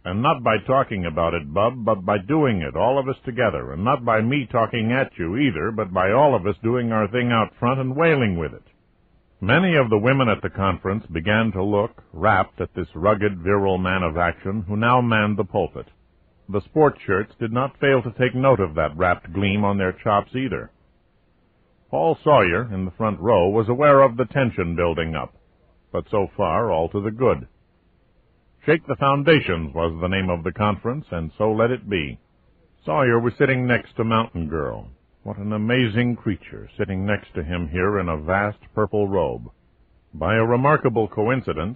And not by talking about it, Bub, but by doing it, all of us together, and not by me talking at you either, but by all of us doing our thing out front and wailing with it. Many of the women at the conference began to look, rapt, at this rugged, virile man of action who now manned the pulpit. The sport shirts did not fail to take note of that rapt gleam on their chops either. Paul Sawyer, in the front row, was aware of the tension building up, but so far all to the good. Shake the Foundations was the name of the conference, and so let it be. Sawyer was sitting next to Mountain Girl. What an amazing creature, sitting next to him here in a vast purple robe. By a remarkable coincidence,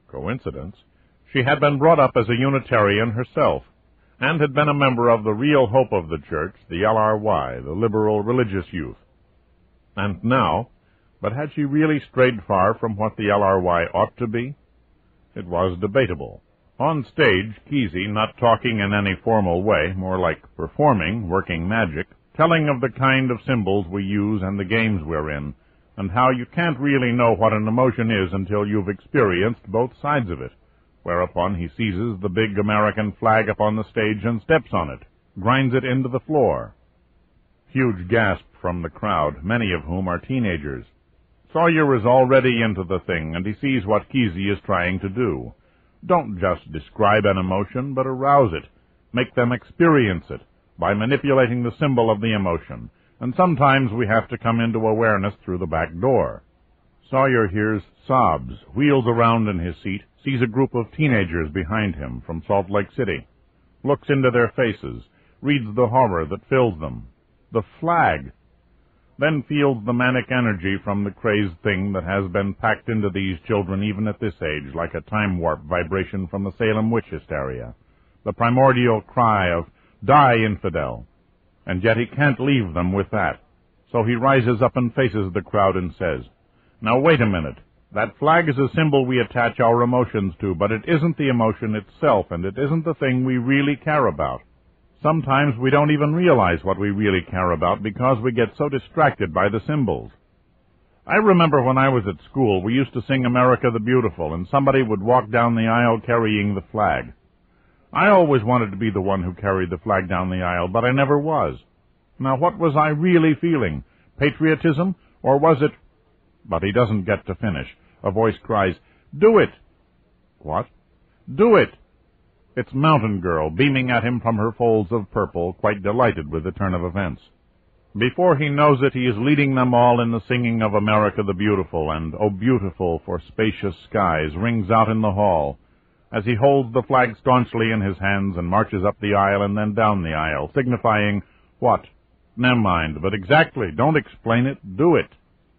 she had been brought up as a Unitarian herself, and had been a member of the real hope of the church, the LRY, the Liberal Religious Youth. And now, but had she really strayed far from what the LRY ought to be? It was debatable. On stage, Kesey, not talking in any formal way, more like performing, working magic, telling of the kind of symbols we use and the games we're in, and how you can't really know what an emotion is until you've experienced both sides of it, whereupon he seizes the big American flag up on the stage and steps on it, grinds it into the floor. Huge gasp from the crowd, many of whom are teenagers. Sawyer is already into the thing, and he sees what Kesey is trying to do. Don't just describe an emotion, but arouse it. Make them experience it by manipulating the symbol of the emotion, and sometimes we have to come into awareness through the back door. Sawyer hears sobs, wheels around in his seat, sees a group of teenagers behind him from Salt Lake City, looks into their faces, reads the horror that fills them. The flag! Then feels the manic energy from the crazed thing that has been packed into these children even at this age, like a time warp vibration from the Salem witch hysteria, the primordial cry of, "Die, infidel!" And yet he can't leave them with that. So he rises up and faces the crowd and says, "Now wait a minute. That flag is a symbol we attach our emotions to, but it isn't the emotion itself, and it isn't the thing we really care about. Sometimes we don't even realize what we really care about because we get so distracted by the symbols. I remember when I was at school, we used to sing America the Beautiful, and somebody would walk down the aisle carrying the flag. I always wanted to be the one who carried the flag down the aisle, but I never was. Now, what was I really feeling? Patriotism, or was it—" But he doesn't get to finish. A voice cries, "Do it!" What? Do it! It's Mountain Girl, beaming at him from her folds of purple, quite delighted with the turn of events. Before he knows it, he is leading them all in the singing of America the Beautiful, and "Oh, Beautiful for Spacious Skies" rings out in the hall, as he holds the flag staunchly in his hands and marches up the aisle and then down the aisle, signifying what? Never mind, but exactly, don't explain it, do it.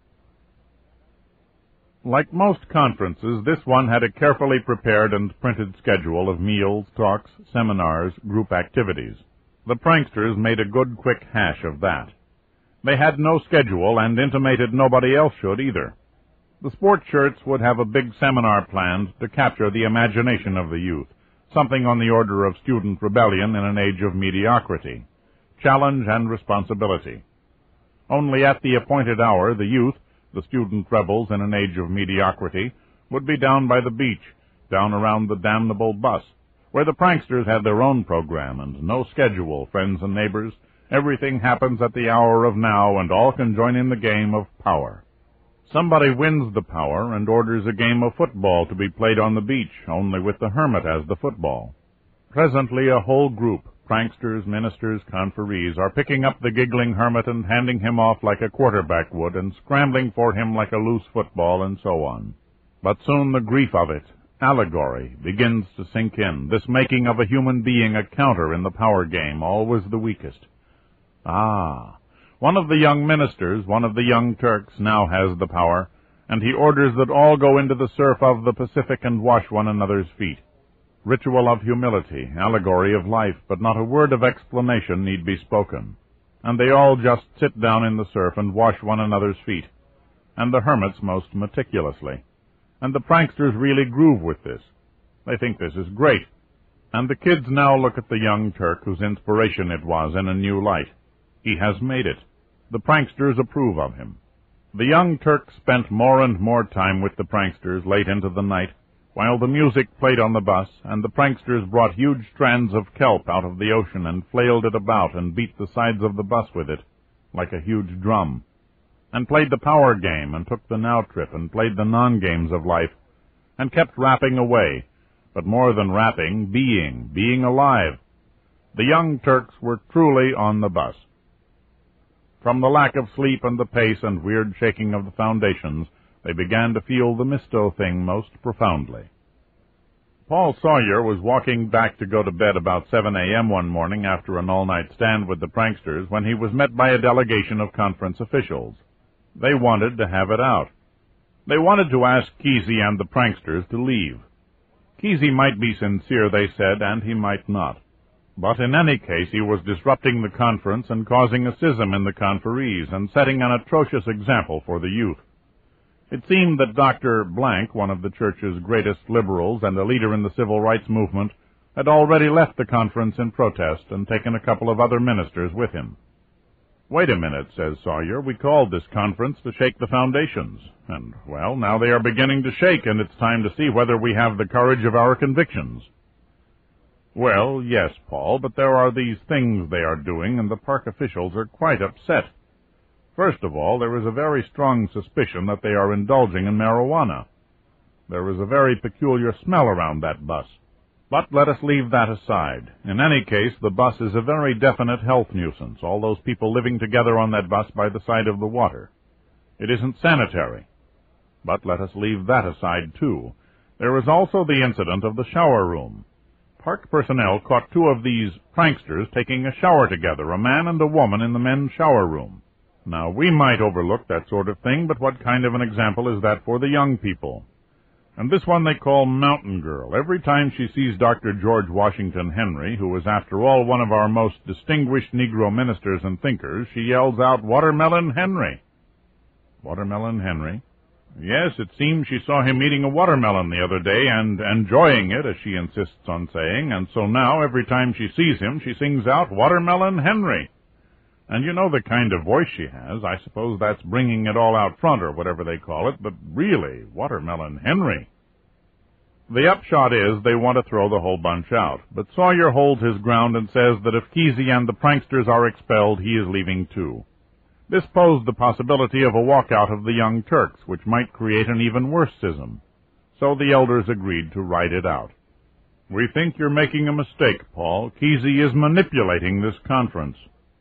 Like most conferences, this one had a carefully prepared and printed schedule of meals, talks, seminars, group activities. The pranksters made a good quick hash of that. They had no schedule and intimated nobody else should either. The sport shirts would have a big seminar planned to capture the imagination of the youth, something on the order of student rebellion in an age of mediocrity, challenge and responsibility. Only at the appointed hour, the youth, the student rebels in an age of mediocrity, would be down by the beach, down around the damnable bus, where the pranksters had their own program and no schedule, friends and neighbors. Everything happens at the hour of now, and all can join in the game of power. Somebody wins the power and orders a game of football to be played on the beach, only with the hermit as the football. Presently a whole group, pranksters, ministers, conferees, are picking up the giggling hermit and handing him off like a quarterback would, and scrambling for him like a loose football, and so on. But soon the grief of it, allegory, begins to sink in, this making of a human being a counter in the power game, always the weakest. One of the young ministers, one of the young Turks, now has the power, and he orders that all go into the surf of the Pacific and wash one another's feet. Ritual of humility, allegory of life, but not a word of explanation need be spoken. And they all just sit down in the surf and wash one another's feet, and the hermits most meticulously. And the pranksters really groove with this. They think this is great. And the kids now look at the young Turk whose inspiration it was in a new light. He has made it. The pranksters approve of him. The young Turk spent more and more time with the pranksters late into the night, while the music played on the bus, and the pranksters brought huge strands of kelp out of the ocean and flailed it about and beat the sides of the bus with it, like a huge drum, and played the power game and took the now trip and played the non-games of life, and kept rapping away, but more than rapping, being alive. The Young Turks were truly on the bus. From the lack of sleep and the pace and weird shaking of the foundations, they began to feel the Misto thing most profoundly. Paul Sawyer was walking back to go to bed about 7 a.m. one morning after an all-night stand with the pranksters when he was met by a delegation of conference officials. They wanted to have it out. They wanted to ask Kesey and the pranksters to leave. Kesey might be sincere, they said, and he might not. But in any case, he was disrupting the conference and causing a schism in the conferees and setting an atrocious example for the youth. It seemed that Dr. Blank, one of the church's greatest liberals and a leader in the civil rights movement, had already left the conference in protest and taken a couple of other ministers with him. "Wait a minute," says Sawyer. "We called this conference to shake the foundations. And, well, now they are beginning to shake, and it's time to see whether we have the courage of our convictions." "Well, yes, Paul, but there are these things they are doing, and the park officials are quite upset. First of all, there is a very strong suspicion that they are indulging in marijuana. There is a very peculiar smell around that bus. But let us leave that aside. In any case, the bus is a very definite health nuisance, all those people living together on that bus by the side of the water. It isn't sanitary. But let us leave that aside, too. There is also the incident of the shower room. Park personnel caught two of these pranksters taking a shower together, a man and a woman, in the men's shower room. Now, we might overlook that sort of thing, but what kind of an example is that for the young people? And this one they call Mountain Girl. Every time she sees Dr. George Washington Henry, who is after all one of our most distinguished Negro ministers and thinkers, she yells out, "Watermelon Henry." Watermelon Henry? Yes, it seems she saw him eating a watermelon the other day and enjoying it, as she insists on saying, and so now every time she sees him she sings out, "Watermelon Henry." And you know the kind of voice she has. I suppose that's bringing it all out front, or whatever they call it, but really, Watermelon Henry. The upshot is they want to throw the whole bunch out, but Sawyer holds his ground and says that if Kesey and the pranksters are expelled, he is leaving too. This posed the possibility of a walkout of the Young Turks, which might create an even worse schism. So the elders agreed to ride it out. "We think you're making a mistake, Paul. Kesey is manipulating this conference."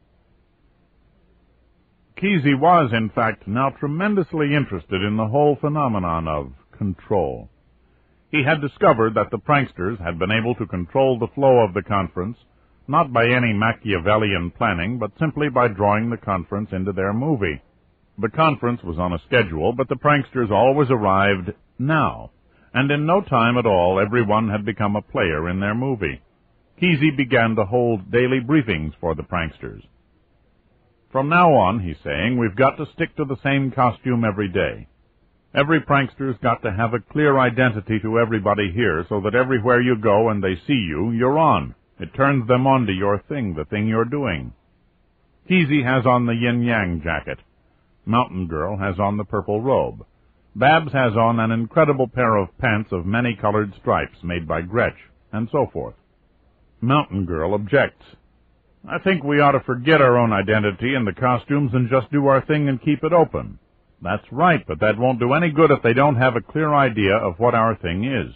Kesey was, in fact, now tremendously interested in the whole phenomenon of control. He had discovered that the pranksters had been able to control the flow of the conference, not by any Machiavellian planning, but simply by drawing the conference into their movie. The conference was on a schedule, but the pranksters always arrived now, and in no time at all everyone had become a player in their movie. Kesey began to hold daily briefings for the pranksters. "From now on," he's saying, "we've got to stick to the same costume every day. Every prankster's got to have a clear identity to everybody here so that everywhere you go and they see you, you're on. It turns them on to your thing, the thing you're doing." Kesey has on the yin-yang jacket. Mountain Girl has on the purple robe. Babs has on an incredible pair of pants of many-colored stripes made by Gretsch, and so forth. Mountain Girl objects. "I think we ought to forget our own identity and the costumes and just do our thing and keep it open." "That's right, but that won't do any good if they don't have a clear idea of what our thing is."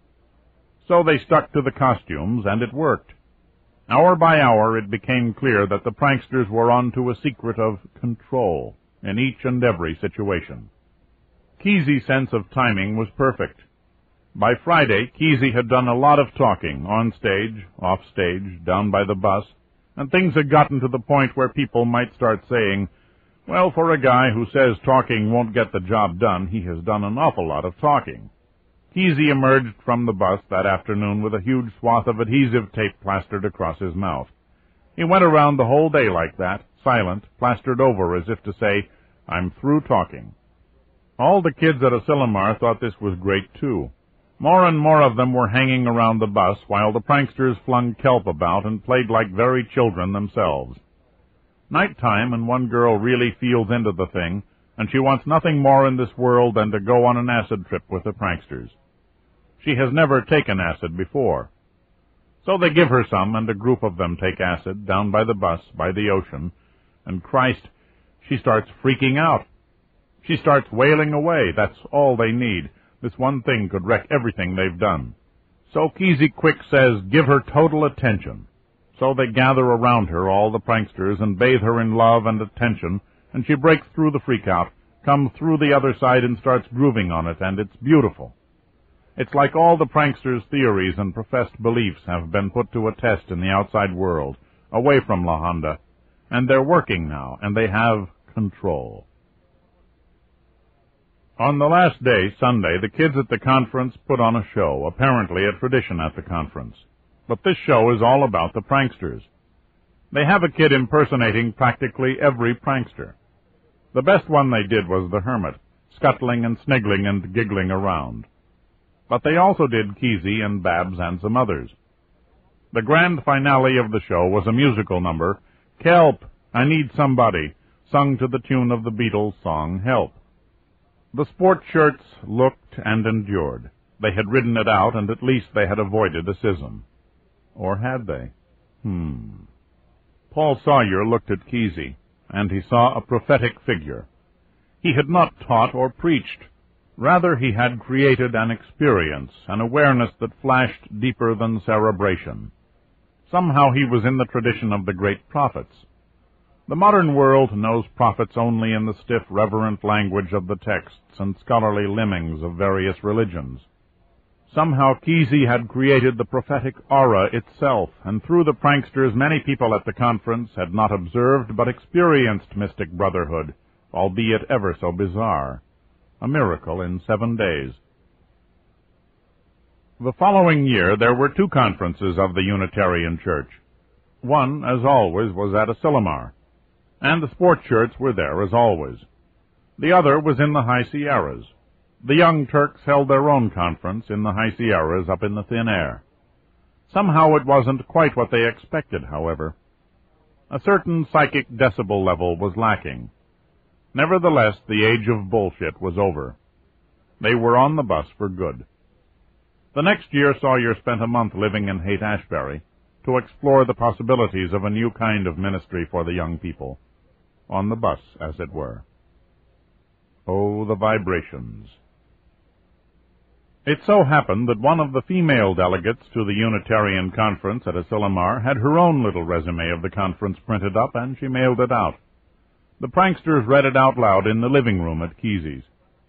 So they stuck to the costumes, and it worked. Hour by hour it became clear that the pranksters were on to a secret of control in each and every situation. Kesey's sense of timing was perfect. By Friday, Kesey had done a lot of talking, on stage, off stage, down by the bus, and things had gotten to the point where people might start saying, "Well, for a guy who says talking won't get the job done, he has done an awful lot of talking." Kesey emerged from the bus that afternoon with a huge swath of adhesive tape plastered across his mouth. He went around the whole day like that, silent, plastered over as if to say, "I'm through talking." All the kids at Asilomar thought this was great, too. More and more of them were hanging around the bus while the pranksters flung kelp about and played like very children themselves. Night time, and one girl really feels into the thing, and she wants nothing more in this world than to go on an acid trip with the pranksters. She has never taken acid before. So they give her some, and a group of them take acid down by the bus, by the ocean, and Christ, she starts freaking out. She starts wailing away. That's all they need. This one thing could wreck everything they've done. So Kesey Quick says, give her total attention. So they gather around her, all the pranksters, and bathe her in love and attention, and she breaks through the freak-out, comes through the other side and starts grooving on it, and it's beautiful. It's like all the pranksters' theories and professed beliefs have been put to a test in the outside world, away from La Honda, and they're working now, and they have control. On the last day, Sunday, the kids at the conference put on a show, apparently a tradition at the conference. But this show is all about the pranksters. They have a kid impersonating practically every prankster. The best one they did was the hermit, scuttling and sniggling and giggling around. But they also did Kesey and Babs and some others. The grand finale of the show was a musical number, Kelp, I Need Somebody, sung to the tune of the Beatles' song Help. The sport shirts looked and endured. They had ridden it out, and at least they had avoided a schism. Or had they? Paul Sawyer looked at Kesey, and he saw a prophetic figure. He had not taught or preached. Rather, he had created an experience, an awareness that flashed deeper than cerebration. Somehow he was in the tradition of the great prophets. The modern world knows prophets only in the stiff, reverent language of the texts and scholarly limnings of various religions. Somehow Kesey had created the prophetic aura itself, and through the pranksters many people at the conference had not observed but experienced mystic brotherhood, albeit ever so bizarre. A miracle in 7 days. The following year there were 2 conferences of the Unitarian Church. One, as always, was at Asilomar, and the sport shirts were there as always. The other was in the High Sierras. The Young Turks held their own conference in the High Sierras up in the thin air. Somehow it wasn't quite what they expected, however. A certain psychic decibel level was lacking. Nevertheless, the age of bullshit was over. They were on the bus for good. The next year Sawyer spent a month living in Haight-Ashbury to explore the possibilities of a new kind of ministry for the young people. On the bus, as it were. Oh, the vibrations. It so happened that one of the female delegates to the Unitarian Conference at Asilomar had her own little resume of the conference printed up, and she mailed it out. The pranksters read it out loud in the living room at Kesey's.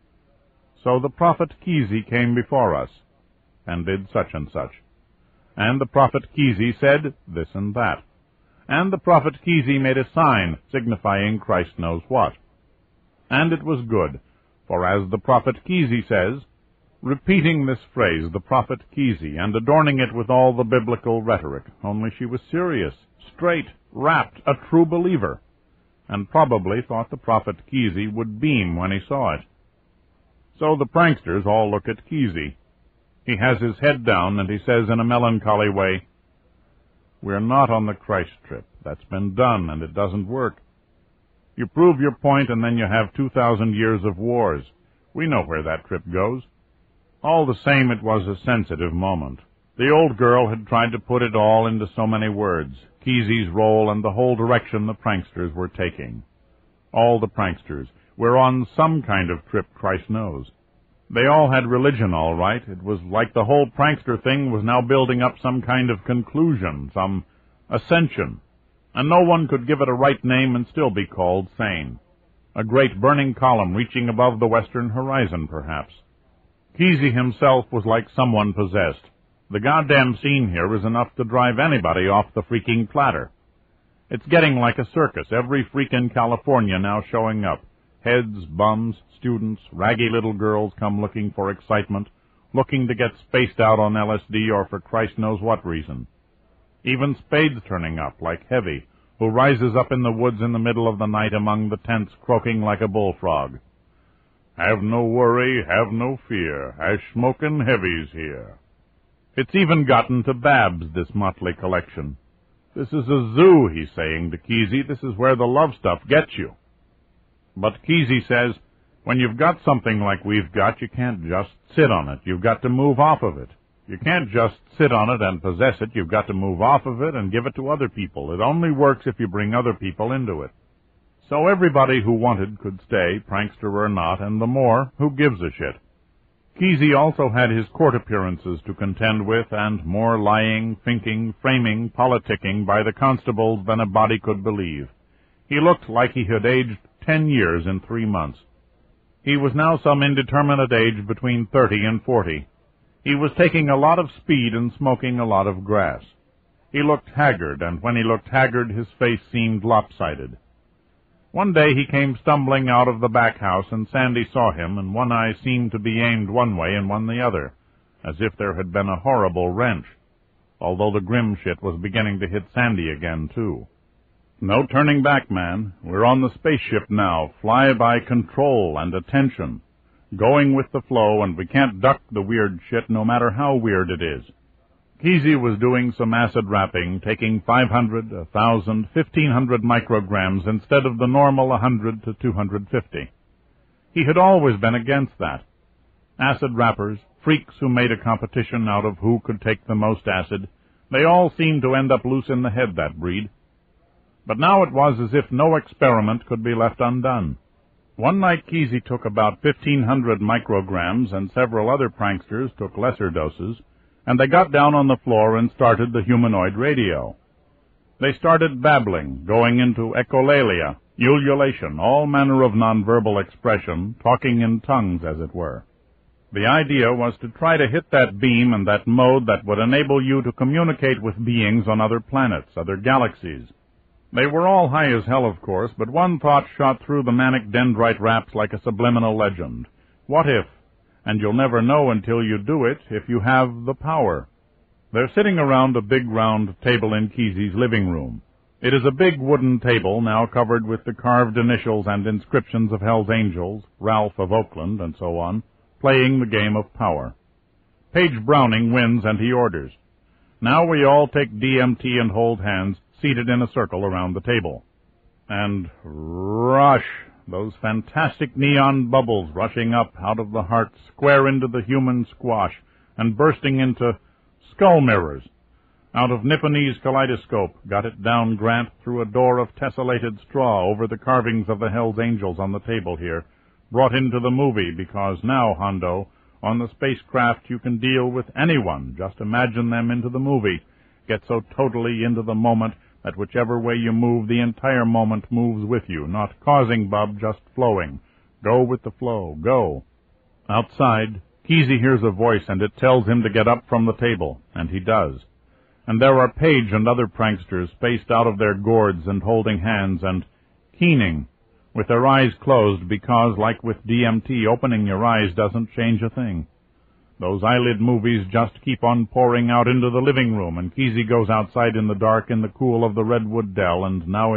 So the prophet Kesey came before us, and did such and such. And the prophet Kesey said this and that. And the prophet Kesey made a sign signifying Christ knows what. And it was good, for as the prophet Kesey says, repeating this phrase, the prophet Kesey, and adorning it with all the biblical rhetoric, only she was serious, straight, rapt, a true believer, and probably thought the prophet Kesey would beam when he saw it. So the pranksters all look at Kesey. He has his head down, and he says in a melancholy way, "We're not on the Christ trip. That's been done, and it doesn't work. You prove your point, and then you have 2,000 years of wars. We know where that trip goes." All the same, it was a sensitive moment. The old girl had tried to put it all into so many words, Kesey's role and the whole direction the pranksters were taking. All the pranksters were on some kind of trip, Christ knows. They all had religion, all right. It was like the whole prankster thing was now building up some kind of conclusion, some ascension, and no one could give it a right name and still be called sane. A great burning column reaching above the western horizon, perhaps. Kesey himself was like someone possessed. The goddamn scene here is enough to drive anybody off the freaking platter. It's getting like a circus, every freak in California now showing up. Heads, bums, students, raggy little girls come looking for excitement, looking to get spaced out on LSD or for Christ knows what reason. Even Spade's turning up, like Heavy, who rises up in the woods in the middle of the night among the tents croaking like a bullfrog. "Have no worry, have no fear, as smokin' Heavy's here." It's even gotten to Babs, this motley collection. This is a zoo, he's saying to Kesey. This is where the love stuff gets you. But Kesey says, When you've got something like we've got, you can't just sit on it. You've got to move off of it. You can't just sit on it and possess it. You've got to move off of it and give it to other people. It only works if you bring other people into it. So everybody who wanted could stay, prankster or not, and the more, who gives a shit? Kesey also had his court appearances to contend with, and more lying, thinking, framing, politicking by the constables than a body could believe. He looked like he had aged 10 years in 3 months. He was now some indeterminate age between 30 and 40. He was taking a lot of speed and smoking a lot of grass. He looked haggard, and when he looked haggard, his face seemed lopsided. One day he came stumbling out of the back house, and Sandy saw him, and one eye seemed to be aimed one way and one the other, as if there had been a horrible wrench, although the grim shit was beginning to hit Sandy again, too. No turning back, man. We're on the spaceship now, fly-by control and attention, going with the flow, and we can't duck the weird shit no matter how weird it is. Kesey was doing some acid wrapping, taking 500, 1,000, 1,500 micrograms instead of the normal 100 to 250. He had always been against that. Acid wrappers, freaks who made a competition out of who could take the most acid, they all seemed to end up loose in the head, that breed. But now it was as if no experiment could be left undone. One night Kesey took about 1,500 micrograms, and several other pranksters took lesser doses, and they got down on the floor and started the humanoid radio. They started babbling, going into echolalia, ululation, all manner of nonverbal expression, talking in tongues, as it were. The idea was to try to hit that beam and that mode that would enable you to communicate with beings on other planets, other galaxies. They were all high as hell, of course, but one thought shot through the manic dendrite raps like a subliminal legend. What if? And you'll never know until you do it if you have the power. They're sitting around a big round table in Kesey's living room. It is a big wooden table now covered with the carved initials and inscriptions of Hell's Angels, Ralph of Oakland, and so on, playing the game of power. Page Browning wins, and he orders. Now we all take DMT and hold hands, seated in a circle around the table. And rush! Those fantastic neon bubbles rushing up out of the heart square into the human squash and bursting into skull mirrors. Out of Nipponese kaleidoscope, got it down, Grant, through a door of tessellated straw over the carvings of the Hell's Angels on the table here, brought into the movie, because now, Hondo, on the spacecraft you can deal with anyone. Just imagine them into the movie. Get so totally into the moment that whichever way you move, the entire moment moves with you, not causing, Bub, just flowing. Go with the flow. Go. Outside, Kesey hears a voice, and it tells him to get up from the table, and he does. And there are Page and other pranksters spaced out of their gourds and holding hands and keening, with their eyes closed, because, like with DMT, opening your eyes doesn't change a thing. Those eyelid movies just keep on pouring out into the living room, and Kesey goes outside in the dark in the cool of the redwood dell, and now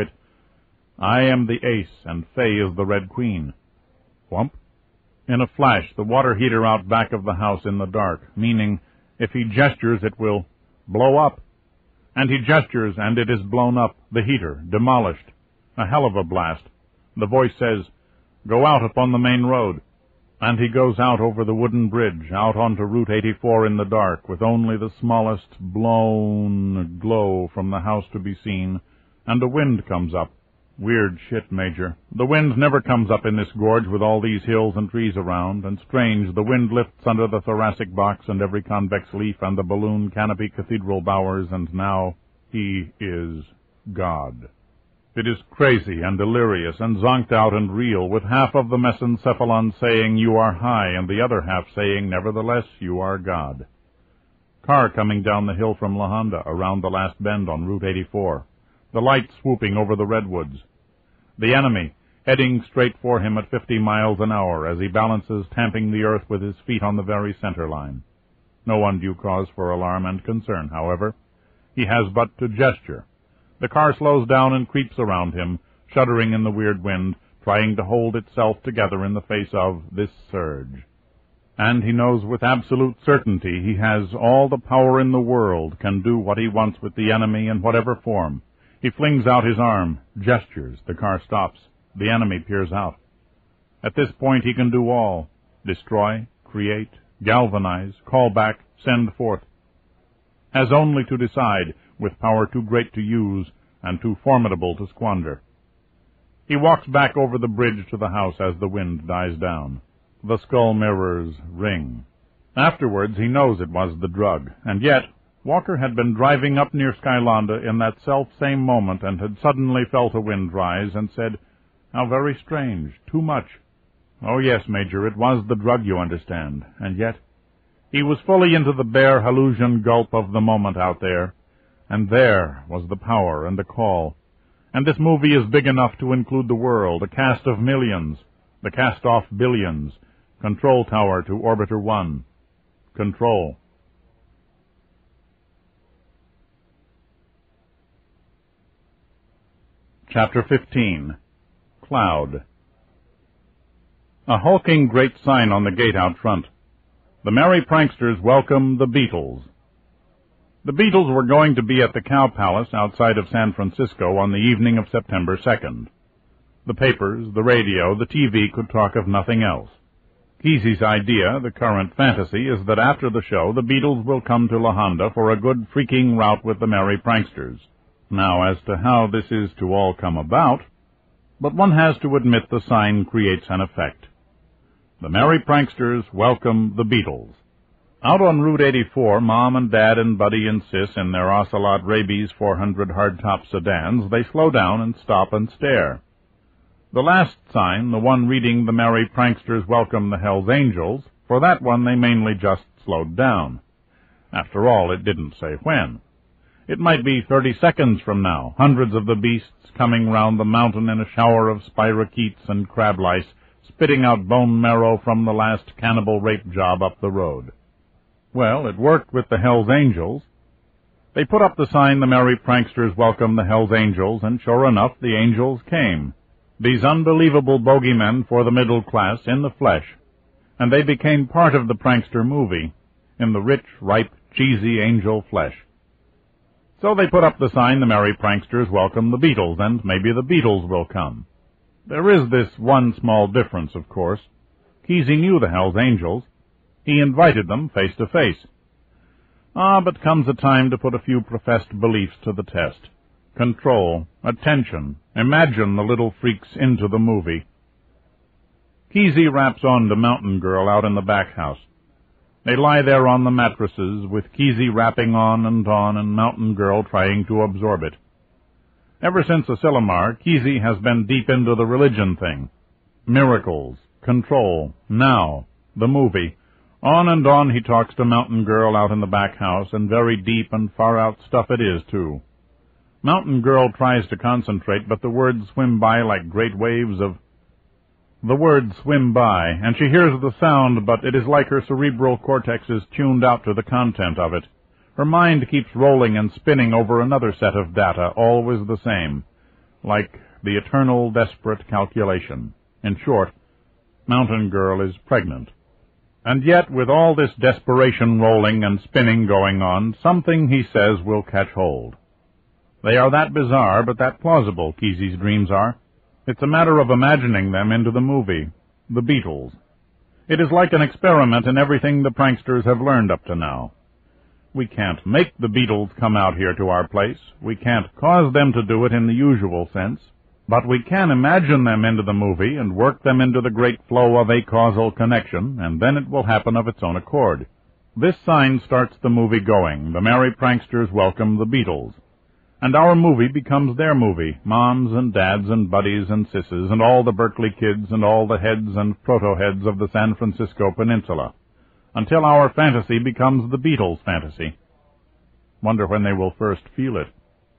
I am the ace, and Fay is the Red Queen. Whump! In a flash, the water heater out back of the house in the dark, meaning, if he gestures, it will blow up. And he gestures, and it is blown up, the heater, demolished. A hell of a blast. The voice says, "Go out upon the main road." And he goes out over the wooden bridge, out onto Route 84 in the dark, with only the smallest blown glow from the house to be seen, and a wind comes up. Weird shit, Major. The wind never comes up in this gorge with all these hills and trees around, and strange, the wind lifts under the thoracic box and every convex leaf and the balloon canopy cathedral bowers, and now he is God. It is crazy and delirious and zonked out and real, with half of the mesencephalon saying, "You are high," and the other half saying, "Nevertheless, you are God." Car coming down the hill from La Honda, around the last bend on Route 84. The light swooping over the redwoods. The enemy, heading straight for him at 50 miles an hour as he balances, tamping the earth with his feet on the very center line. No undue cause for alarm and concern, however. He has but to gesture. The car slows down and creeps around him, shuddering in the weird wind, trying to hold itself together in the face of this surge. And he knows with absolute certainty he has all the power in the world, can do what he wants with the enemy in whatever form. He flings out his arm, gestures, the car stops. The enemy peers out. At this point he can do all: destroy, create, galvanize, call back, send forth. Has only to decide, with power too great to use and too formidable to squander. He walks back over the bridge to the house as the wind dies down. The skull mirrors ring. Afterwards he knows it was the drug, and yet Walker had been driving up near Skylonda in that self-same moment and had suddenly felt a wind rise and said, "How very strange, too much." Oh yes, Major, it was the drug, you understand, and yet he was fully into the bare hallusion gulp of the moment out there, and there was the power and the call. And this movie is big enough to include the world, a cast of millions, the cast-off billions, control tower to Orbiter 1. Control. Chapter 15. Cloud. A hulking great sign on the gate out front. The Merry Pranksters welcome the Beatles. The Beatles were going to be at the Cow Palace outside of San Francisco on the evening of September 2nd. The papers, the radio, the TV could talk of nothing else. Kesey's idea, the current fantasy, is that after the show the Beatles will come to La Honda for a good freaking rout with the Merry Pranksters. Now, as to how this is to all come about, but one has to admit the sign creates an effect. The Merry Pranksters welcome the Beatles. Out on Route 84, Mom and Dad and Buddy and Sis in their Ocelot Rabies 400 hardtop sedans, they slow down and stop and stare. The last sign, the one reading "The Merry Pranksters welcome the Hells Angels," for that one they mainly just slowed down. After all, it didn't say when. It might be 30 seconds from now, hundreds of the beasts coming round the mountain in a shower of spirochetes and crab lice, spitting out bone marrow from the last cannibal rape job up the road. Well, it worked with the Hells Angels. They put up the sign, "The Merry Pranksters welcome the Hells Angels," and sure enough, the angels came. These unbelievable bogeymen for the middle class in the flesh. And they became part of the prankster movie, in the rich, ripe, cheesy angel flesh. So they put up the sign, "The Merry Pranksters welcome the Beatles," and maybe the Beatles will come. There is this one small difference, of course. Kesey knew the Hells Angels. He invited them face to face. But comes a time to put a few professed beliefs to the test. Control, attention, imagine the little freaks into the movie. Kesey raps on to Mountain Girl out in the back house. They lie there on the mattresses, with Kesey rapping on, and Mountain Girl trying to absorb it. Ever since Asilomar, Kesey has been deep into the religion thing. Miracles, control, now, the movie. On and on he talks to Mountain Girl out in the back house, and very deep and far-out stuff it is, too. Mountain Girl tries to concentrate, but the words swim by like great waves of... The words swim by, and she hears the sound, but it is like her cerebral cortex is tuned out to the content of it. Her mind keeps rolling and spinning over another set of data, always the same, like the eternal desperate calculation. In short, Mountain Girl is pregnant. And yet, with all this desperation rolling and spinning going on, something, he says, will catch hold. They are that bizarre, but that plausible, Kesey's dreams are. It's a matter of imagining them into the movie, the Beatles. It is like an experiment in everything the pranksters have learned up to now. We can't make the Beatles come out here to our place. We can't cause them to do it in the usual sense. But we can imagine them into the movie and work them into the great flow of a causal connection, and then it will happen of its own accord. This sign starts the movie going. The Merry Pranksters welcome the Beatles. And our movie becomes their movie, Moms and Dads and Buddies and Sisses and all the Berkeley kids and all the heads and proto-heads of the San Francisco Peninsula, until our fantasy becomes the Beatles' fantasy. Wonder when they will first feel it.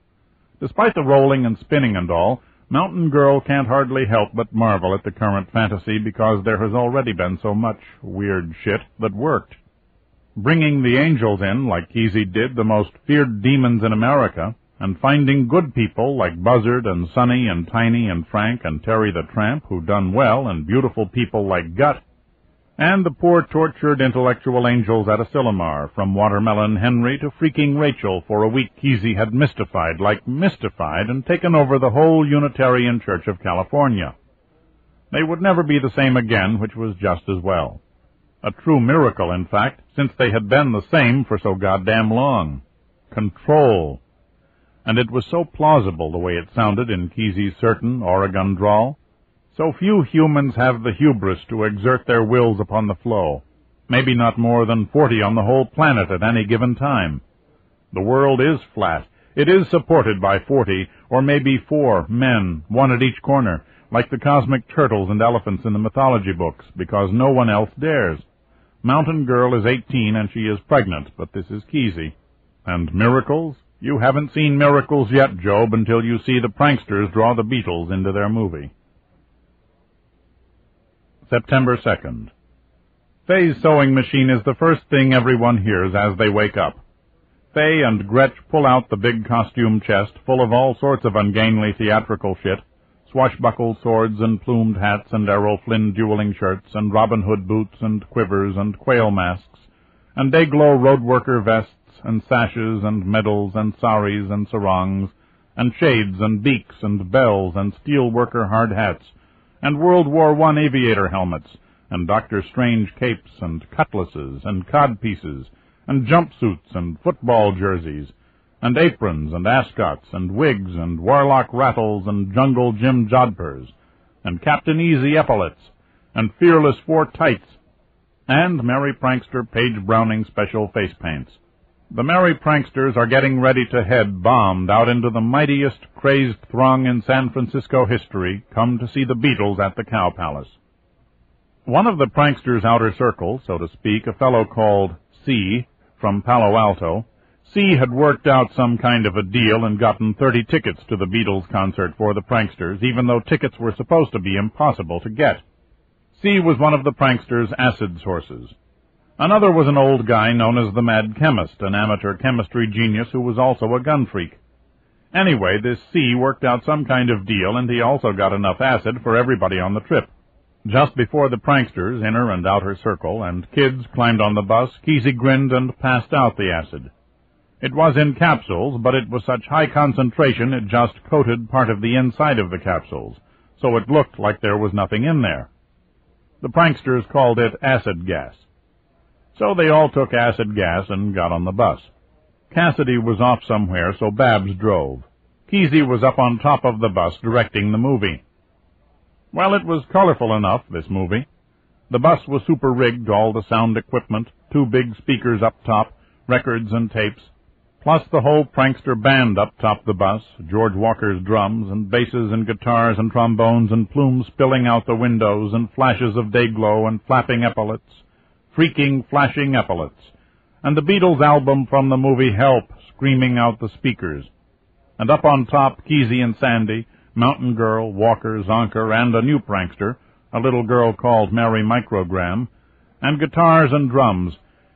Despite the rolling and spinning and all, Mountain Girl can't hardly help but marvel at the current fantasy because there has already been so much weird shit that worked. Bringing the angels in, like Kesey did, the most feared demons in America, and finding good people like Buzzard and Sonny and Tiny and Frank and Terry the Tramp who done well, and beautiful people like Gut, and the poor tortured intellectual angels at Asilomar, from Watermelon Henry to Freaking Rachel for a week Kesey had mystified and taken over the whole Unitarian Church of California. They would never be the same again, which was just as well. A true miracle, in fact, since they had been the same for so goddamn long. Control. And it was so plausible the way it sounded in Kesey's certain Oregon drawl. So few humans have the hubris to exert their wills upon the flow. Maybe not more than 40 on the whole planet at any given time. The world is flat. It is supported by 40, or maybe 4 men, one at each corner, like the cosmic turtles and elephants in the mythology books, because no one else dares. Mountain Girl is 18 and she is pregnant, but this is Kesey. And miracles? You haven't seen miracles yet, Job, until you see the pranksters draw the Beatles into their movie. September 2nd. Faye's sewing machine is the first thing everyone hears as they wake up. Faye and Gretch pull out the big costume chest full of all sorts of ungainly theatrical shit, swashbuckled swords and plumed hats and Errol Flynn dueling shirts and Robin Hood boots and quivers and quail masks, and day-glow road-worker vests and sashes and medals and saris and sarongs, and shades and beaks and bells and steel-worker hard hats, and World War I aviator helmets, and Dr. Strange capes and cutlasses and codpieces, and jumpsuits and football jerseys, and aprons and ascots and wigs and warlock rattles and jungle Jim jodhpurs, and Captain Easy epaulets, and Fearless 4 tights, and Merry Prankster Paige Browning special face paints. The Merry Pranksters are getting ready to head bombed out into the mightiest crazed throng in San Francisco history, come to see the Beatles at the Cow Palace. One of the pranksters' outer circle, so to speak, a fellow called C, from Palo Alto, C had worked out some kind of a deal and gotten 30 tickets to the Beatles concert for the pranksters, even though tickets were supposed to be impossible to get. C was one of the pranksters' acid sources. Another was an old guy known as the Mad Chemist, an amateur chemistry genius who was also a gun freak. Anyway, this C worked out some kind of deal, and he also got enough acid for everybody on the trip. Just before the pranksters, inner and outer circle, and kids climbed on the bus, Kesey grinned and passed out the acid. It was in capsules, but it was such high concentration it just coated part of the inside of the capsules, so it looked like there was nothing in there. The pranksters called it acid gas. So they all took acid gas and got on the bus. Cassidy was off somewhere, so Babs drove. Kesey was up on top of the bus directing the movie. Well, it was colorful enough, this movie. The bus was super-rigged, all the sound equipment, 2 big speakers up top, records and tapes, plus the whole prankster band up top the bus, George Walker's drums and basses and guitars and trombones and plumes spilling out the windows and flashes of day-glow and flapping epaulets, freaking, flashing epaulets, and the Beatles album from the movie Help screaming out the speakers. And up on top, Kesey and Sandy, Mountain Girl, Walker, Zonker, and a new prankster, a little girl called Mary Microgram, and guitars and drums.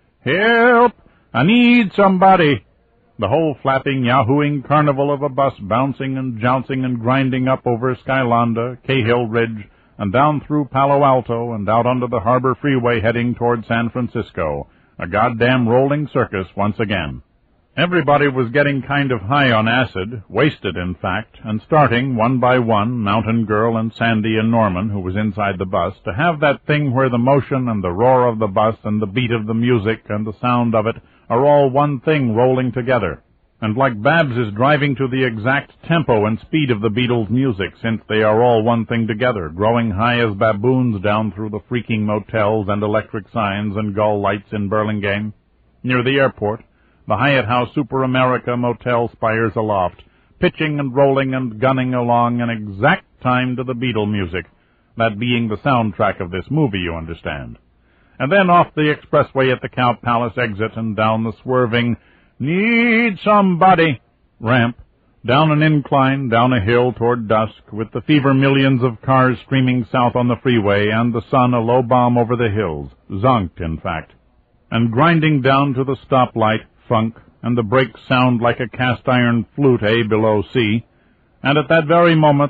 Help! I need somebody! The whole flapping, yahooing carnival of a bus bouncing and jouncing and grinding up over Skylonda, Cahill Ridge, and down through Palo Alto and out onto the Harbor Freeway heading toward San Francisco, a goddamn rolling circus once again. Everybody was getting kind of high on acid, wasted in fact, and starting, one by one, Mountain Girl and Sandy and Norman, who was inside the bus, to have that thing where the motion and the roar of the bus and the beat of the music and the sound of it are all one thing rolling together. And like Babs is driving to the exact tempo and speed of the Beatles' music, since they are all one thing together, growing high as baboons down through the freaking motels and electric signs and gull lights in Burlingame. Near the airport, the Hyatt House Super America motel spires aloft, pitching and rolling and gunning along in exact time to the Beatle music, that being the soundtrack of this movie, you understand. And then off the expressway at the Cow Palace exit and down the swerving "Need Somebody" ramp, down an incline, down a hill toward dusk, with the fever millions of cars streaming south on the freeway and the sun a low bomb over the hills, zonked in fact, and grinding down to the stoplight, funk, and the brakes sound like a cast-iron flute, below C. And at that very moment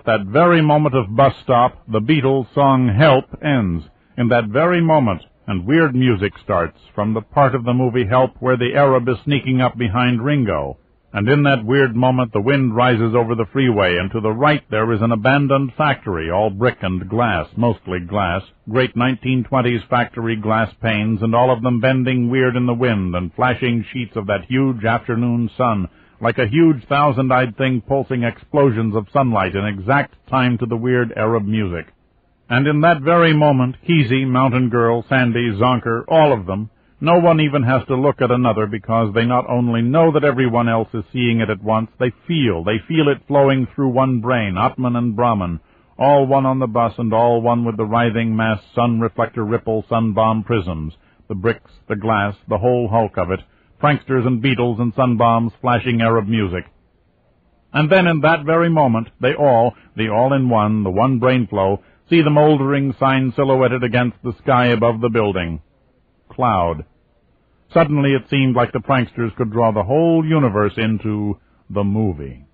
of bus stop, the Beatles' song Help ends, in that very moment, and weird music starts from the part of the movie Help where the Arab is sneaking up behind Ringo, And in that weird moment the wind rises over the freeway, and to the right there is an abandoned factory, all brick and glass, mostly glass, great 1920s factory glass panes, and all of them bending weird in the wind, and flashing sheets of that huge afternoon sun, like a huge thousand-eyed thing pulsing explosions of sunlight in exact time to the weird Arab music. And in that very moment, Kesey, Mountain Girl, Sandy, Zonker, all of them, no one even has to look at another, because they not only know that everyone else is seeing it at once, they feel it flowing through one brain, Atman and Brahman, all one on the bus and all one with the writhing mass sun-reflector ripple sun-bomb prisms, the bricks, the glass, the whole hulk of it, pranksters and Beatles and sun-bombs flashing Arab music. And then in that very moment, they all, the all-in-one, the one brain flow, see the moldering sign silhouetted against the sky above the building. Cloud. Suddenly it seemed like the pranksters could draw the whole universe into the movie.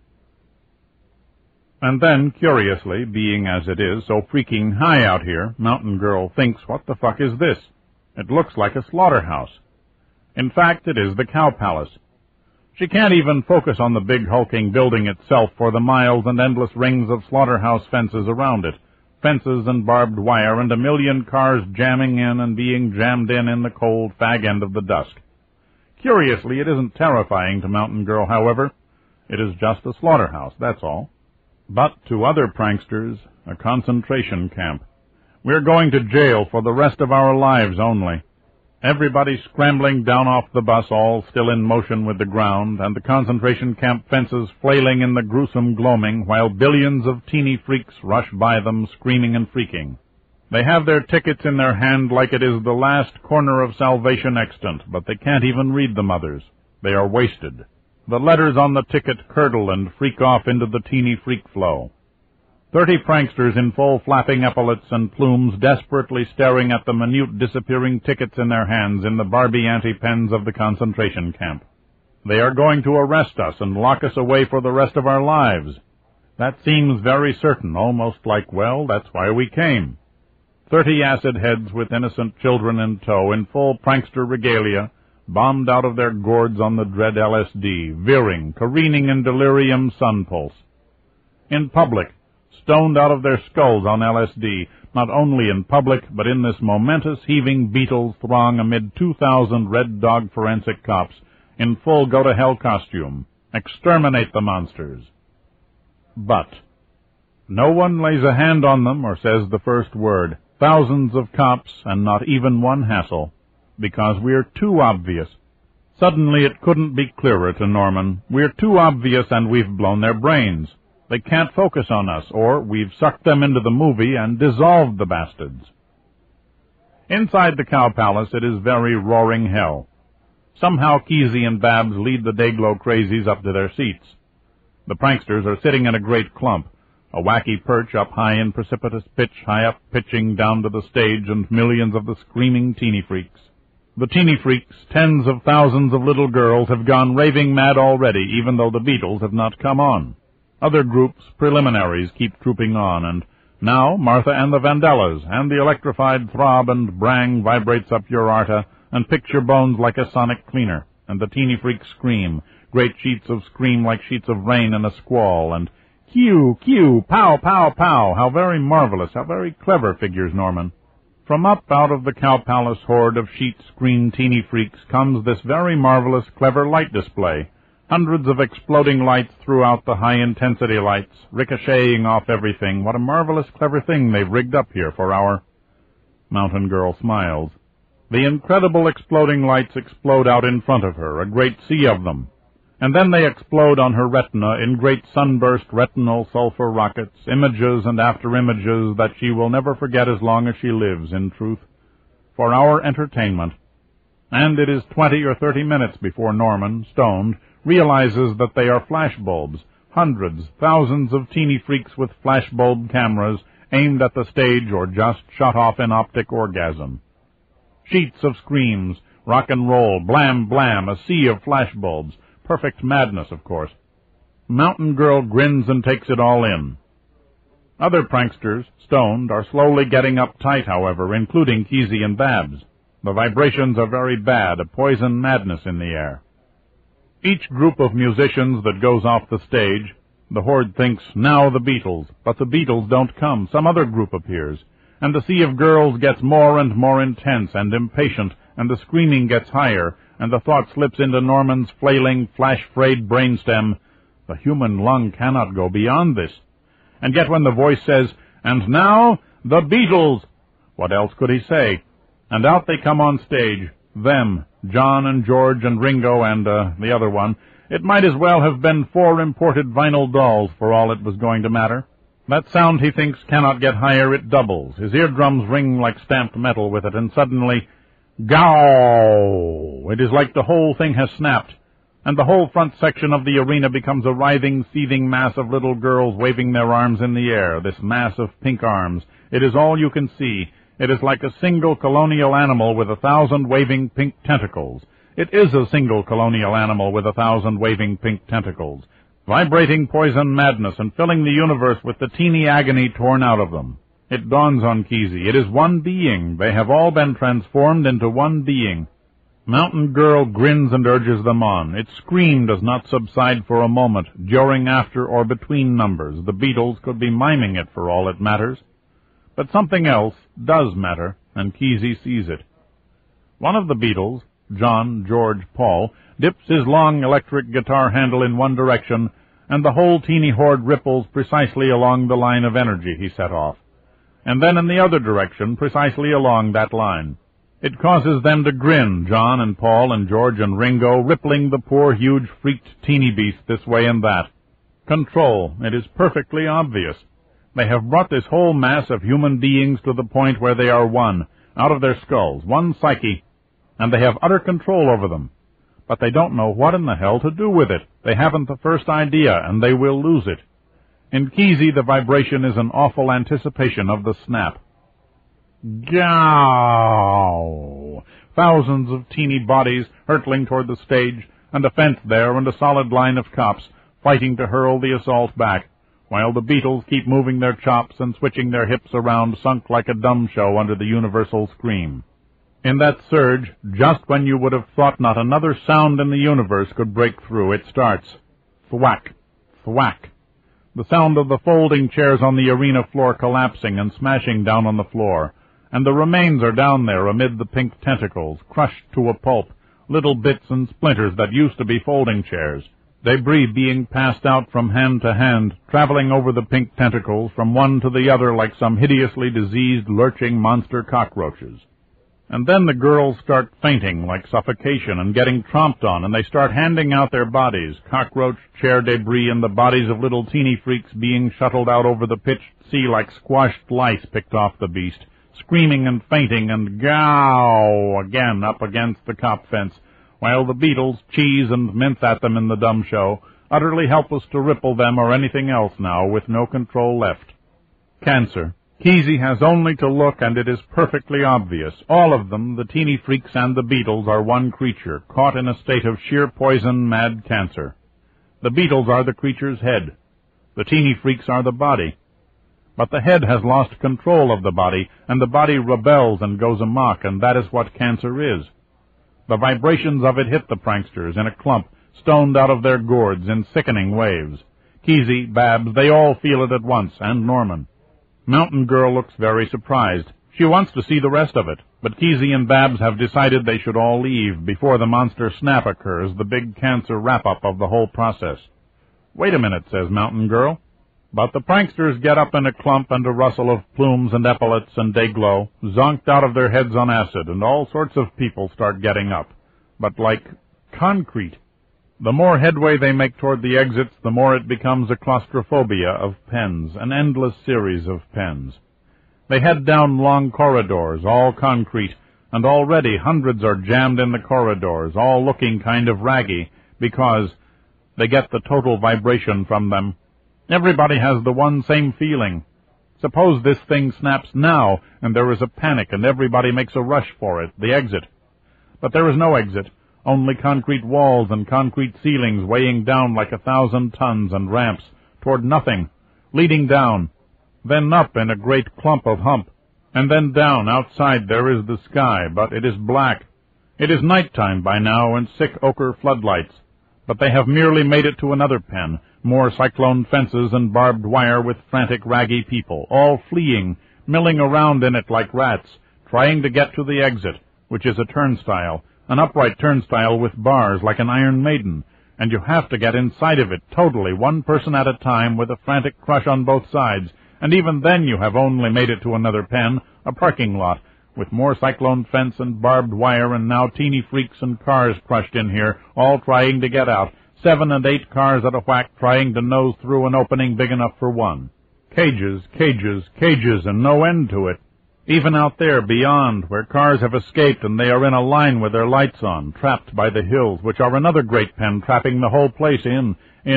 And then, curiously, being as it is so freaking high out here, Mountain Girl thinks, what the fuck is this? It looks like a slaughterhouse. In fact, it is the Cow Palace. She can't even focus on the big hulking building itself for the miles and endless rings of slaughterhouse fences around it. Fences and barbed wire, and a million cars jamming in and being jammed in the cold fag end of the dusk. Curiously, it isn't terrifying to Mountain Girl, however. It is just a slaughterhouse, that's all. But to other pranksters, a concentration camp. We're going to jail for the rest of our lives only. Everybody scrambling down off the bus, all still in motion with the ground, and the concentration camp fences flailing in the gruesome gloaming, while billions of teeny freaks rush by them, screaming and freaking. They have their tickets in their hand like it is the last corner of salvation extant, but they can't even read them others. They are wasted. The letters on the ticket curdle and freak off into the teeny freak flow. 30 pranksters in full flapping epaulets and plumes desperately staring at the minute disappearing tickets in their hands in the Barbie ante-pens of the concentration camp. They are going to arrest us and lock us away for the rest of our lives. That seems very certain, almost like, well, that's why we came. 30 acid heads with innocent children in tow, in full prankster regalia, bombed out of their gourds on the dread LSD, veering, careening in delirium sun pulse. In public, stoned out of their skulls on LSD, not only in public, but in this momentous, heaving Beatles throng amid 2,000 Red Dog forensic cops in full go-to-hell costume. Exterminate the monsters. But no one lays a hand on them or says the first word. Thousands of cops, and not even one hassle, because we're too obvious. Suddenly it couldn't be clearer to Norman. We're too obvious, and we've blown their brains. They can't focus on us, or we've sucked them into the movie and dissolved the bastards. Inside the Cow Palace, it is very roaring hell. Somehow Kesey and Babs lead the Dayglow crazies up to their seats. The pranksters are sitting in a great clump, a wacky perch up high in precipitous pitch, high up pitching down to the stage, and millions of the screaming teeny freaks. The teeny freaks, tens of thousands of little girls, have gone raving mad already, even though the Beatles have not come on. Other groups, preliminaries, keep trooping on, and now Martha and the Vandellas, and the electrified throb and brang vibrates up your arta, and picture bones like a sonic cleaner, and the teeny freaks scream, great sheets of scream like sheets of rain in a squall, and Q, Q, pow, pow, pow, how very marvelous, how very clever, figures Norman. From up out of the Cow Palace horde of sheet screen teeny freaks comes this very marvelous, clever light display. Hundreds of exploding lights throughout the high-intensity lights, ricocheting off everything. What a marvelous, clever thing they've rigged up here for our... Mountain Girl smiles. The incredible exploding lights explode out in front of her, a great sea of them. And then they explode on her retina in great sunburst retinal sulfur rockets, images and after-images that she will never forget as long as she lives, in truth, for our entertainment. And it is 20 or 30 minutes before Norman, stoned, realizes that they are flashbulbs, hundreds, thousands of teeny freaks with flashbulb cameras aimed at the stage or just shut off in optic orgasm. Sheets of screams, rock and roll, blam, blam, a sea of flashbulbs, perfect madness, of course. Mountain Girl grins and takes it all in. Other pranksters, stoned, are slowly getting uptight, however, including Kesey and Babs. The vibrations are very bad, a poison madness in the air. Each group of musicians that goes off the stage, the horde thinks, now the Beatles, but the Beatles don't come. Some other group appears, and the sea of girls gets more and more intense and impatient, and the screaming gets higher, and the thought slips into Norman's flailing, flash-frayed brainstem, the human lung cannot go beyond this. And yet when the voice says, and now, the Beatles, what else could he say? And out they come on stage, them, John and George and Ringo and the other one. It might as well have been 4 imported vinyl dolls for all it was going to matter. That sound, he thinks, cannot get higher, it doubles. His eardrums ring like stamped metal with it, and suddenly, gow! It is like the whole thing has snapped, and the whole front section of the arena becomes a writhing, seething mass of little girls waving their arms in the air, this mass of pink arms. It is all you can see. It is like a single colonial animal with 1,000 waving pink tentacles. It is a single colonial animal with 1,000 waving pink tentacles, vibrating poison madness and filling the universe with the teeny agony torn out of them. It dawns on Kesey. It is one being. They have all been transformed into one being. Mountain Girl grins and urges them on. Its scream does not subside for a moment, during, after, or between numbers. The Beatles could be miming it for all it matters. But something else does matter, and Kesey sees it. One of the Beatles, John, George, Paul, dips his long electric guitar handle in one direction, and the whole teeny horde ripples precisely along the line of energy he set off, and then in the other direction, precisely along that line. It causes them to grin, John and Paul and George and Ringo, rippling the poor, huge, freaked teeny beast this way and that. Control. It is perfectly obvious. They have brought this whole mass of human beings to the point where they are one, out of their skulls, one psyche, and they have utter control over them. But they don't know what in the hell to do with it. They haven't the first idea, and they will lose it. In Kesey, the vibration is an awful anticipation of the snap. Gow! Thousands of teeny bodies hurtling toward the stage, and a fence there and a solid line of cops fighting to hurl the assault back, while the Beatles keep moving their chops and switching their hips around, sunk like a dumb show under the universal scream. In that surge, just when you would have thought not another sound in the universe could break through, it starts. Thwack, thwack. The sound of the folding chairs on the arena floor collapsing and smashing down on the floor, and the remains are down there amid the pink tentacles, crushed to a pulp, little bits and splinters that used to be folding chairs. Debris being passed out from hand to hand, traveling over the pink tentacles from one to the other like some hideously diseased, lurching monster cockroaches. And then the girls start fainting like suffocation and getting tromped on, and they start handing out their bodies, cockroach, chair debris, and the bodies of little teeny freaks being shuttled out over the pitched sea like squashed lice picked off the beast, screaming and fainting and gow again up against the cop fence, while the Beatles cheese and mince at them in the dumb show, utterly helpless to ripple them or anything else now, with no control left. Cancer. Kesey has only to look, and it is perfectly obvious. All of them, the teeny freaks and the Beatles, are one creature, caught in a state of sheer poison, mad cancer. The Beatles are the creature's head. The teeny freaks are the body. But the head has lost control of the body, and the body rebels and goes amok, and that is what cancer is. The vibrations of it hit the pranksters in a clump, stoned out of their gourds in sickening waves. Kesey, Babs, they all feel it at once, and Norman. Mountain Girl looks very surprised. She wants to see the rest of it, but Kesey and Babs have decided they should all leave before the monster snap occurs, the big cancer wrap-up of the whole process. Wait a minute, says Mountain Girl. But the pranksters get up in a clump and a rustle of plumes and epaulets and day-glow, zonked out of their heads on acid, and all sorts of people start getting up. But like concrete. The more headway they make toward the exits, the more it becomes a claustrophobia of pens, an endless series of pens. They head down long corridors, all concrete, and already hundreds are jammed in the corridors, all looking kind of raggy, because they get the total vibration from them. Everybody has the one same feeling. Suppose this thing snaps now, and there is a panic, and everybody makes a rush for it, the exit. But there is no exit, only concrete walls and concrete ceilings weighing down like 1,000 tons, and ramps toward nothing, leading down, then up in a great clump of hump, and then down. Outside there is the sky, but it is black. It is nighttime by now, and sick ochre floodlights. but they have merely made it to another pen, more cyclone fences and barbed wire with frantic, raggy people, all fleeing, milling around in it like rats, trying to get to the exit, which is a turnstile, an upright turnstile with bars like an Iron Maiden, and you have to get inside of it totally, one person at a time, with a frantic crush on both sides, and even then you have only made it to another pen, a parking lot, with more cyclone fence and barbed wire, and now teeny freaks and cars crushed in here, all trying to get out, 7 and 8 cars at a whack trying to nose through an opening big enough for one. Cages, cages, cages, and no end to it. Even out there beyond, where cars have escaped and they are in a line with their lights on, trapped by the hills, which are another great pen, trapping the whole place in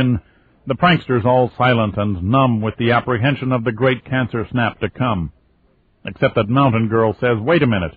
the pranksters all silent and numb with the apprehension of the great cancer snap to come. Except that Mountain Girl says, "Wait a minute."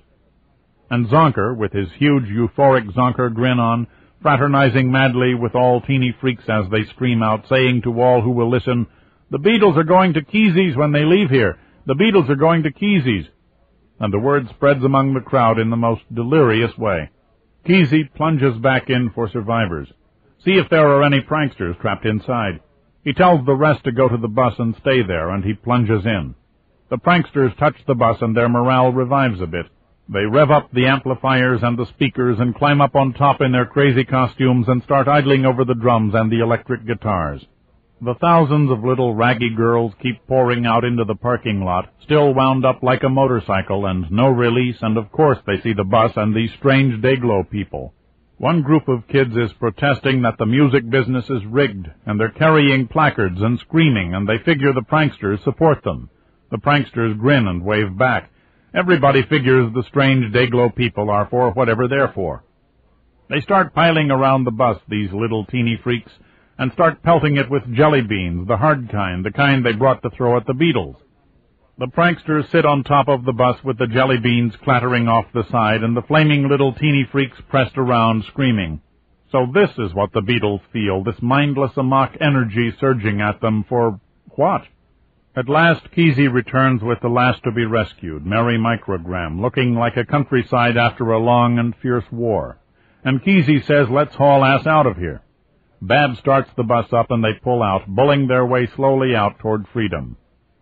And Zonker, with his huge euphoric Zonker grin on, fraternizing madly with all teeny freaks as they scream out, saying to all who will listen, "The Beatles are going to Kesey's when they leave here. The Beatles are going to Kesey's." And the word spreads among the crowd in the most delirious way. Kesey plunges back in for survivors. See if there are any pranksters trapped inside. He tells the rest to go to the bus and stay there, and he plunges in. The pranksters touch the bus and their morale revives a bit. They rev up the amplifiers and the speakers and climb up on top in their crazy costumes and start idling over the drums and the electric guitars. The thousands of little raggy girls keep pouring out into the parking lot, still wound up like a motorcycle and no release, and of course they see the bus and these strange Dayglow people. One group of kids is protesting that the music business is rigged, and they're carrying placards and screaming, and they figure the pranksters support them. The pranksters grin and wave back. Everybody figures the strange Dayglow people are for whatever they're for. They start piling around the bus, these little teeny freaks, and start pelting it with jelly beans, the hard kind, the kind they brought to throw at the Beatles. The pranksters sit on top of the bus with the jelly beans clattering off the side, and the flaming little teeny freaks pressed around, screaming. So this is what the Beatles feel, this mindless amok energy surging at them for what? At last, Kesey returns with the last to be rescued, Mary Microgram, looking like a countryside after a long and fierce war. And Kesey says, "Let's haul ass out of here." Bab starts the bus up and they pull out, bulling their way slowly out toward freedom.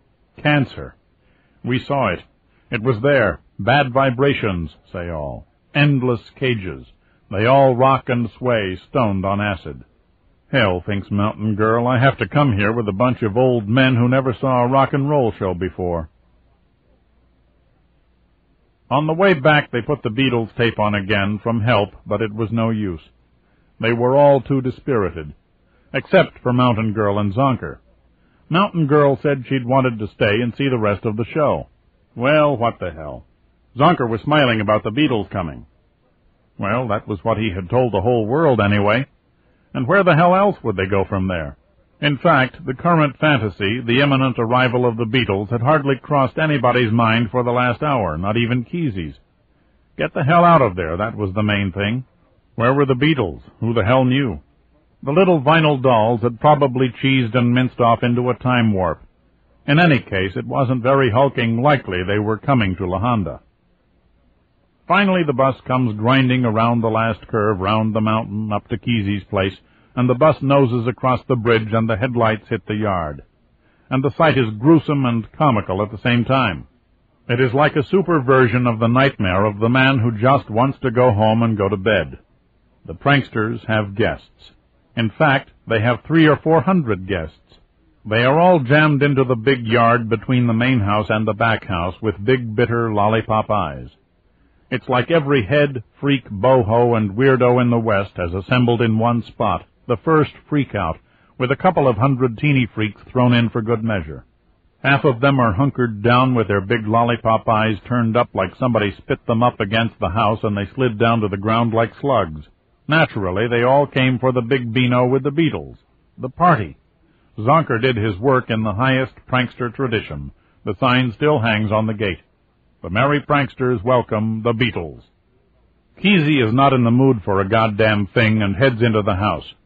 Cancer. We saw it. It was there. Bad vibrations, say all. Endless cages. They all rock and sway, stoned on acid. Hell, thinks Mountain Girl, I have to come here with a bunch of old men who never saw a rock and roll show before. On the way back, they put the Beatles tape on again from Help, but it was no use. They were all too dispirited, except for Mountain Girl and Zonker. Mountain Girl said she'd wanted to stay and see the rest of the show. Well, what the hell. Zonker was smiling about the Beatles coming. Well, that was what he had told the whole world anyway. And where the hell else would they go from there? In fact, the current fantasy, the imminent arrival of the Beatles, had hardly crossed anybody's mind for the last hour, not even Kesey's. Get the hell out of there, that was the main thing. Where were the Beatles? Who the hell knew? The little vinyl dolls had probably cheesed and minced off into a time warp. In any case, it wasn't very hulking likely they were coming to La Honda. Finally, the bus comes grinding around the last curve, round the mountain, up to Kesey's place, and the bus noses across the bridge and the headlights hit the yard. And the sight is gruesome and comical at the same time. It is like a super version of the nightmare of the man who just wants to go home and go to bed. The pranksters have guests. In fact, they have 300 or 400 guests. They are all jammed into the big yard between the main house and the back house with big, bitter, lollipop eyes. It's like every head, freak, boho, and weirdo in the West has assembled in one spot, the first freak-out, with a couple of hundred teeny freaks thrown in for good measure. Half of them are hunkered down with their big lollipop eyes turned up like somebody spit them up against the house and they slid down to the ground like slugs. Naturally, they all came for the big Beano with the Beatles. The party. Zonker did his work in the highest prankster tradition. The sign still hangs on the gate. The merry pranksters welcome the Beatles. Kesey is not in the mood for a goddamn thing and heads into the house.